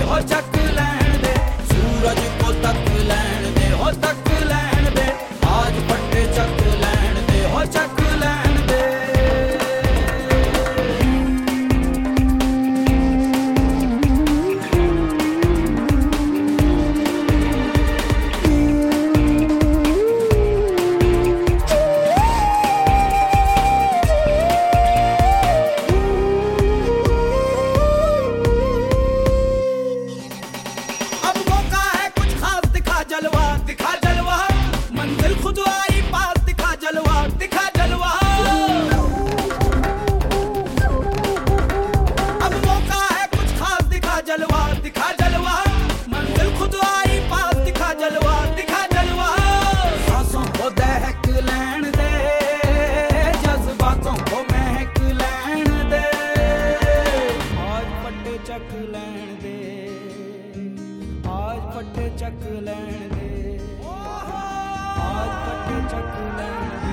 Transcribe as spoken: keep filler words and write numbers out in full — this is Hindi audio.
हो चक लैण दे, सूरज को तक लैण दे, हो तक लैण दे, आज फटे चक लैण दे, हो चक लैण दे। दिखा जलवा मंजिल खुद आई पास, दिखा जलवा दिखा जलवा, अब मौका है कुछ खास, दिखा जलवा दिखा जलवा, मंजिल खुद आई पास, दिखा जलवा दिखा जलवा। सांसों को दहक लैण दे, जज्बातों को महक लैण दे, आज फटे चक लैण दे, आज फटे चक लैण दे, आज फटे चक लैण दे।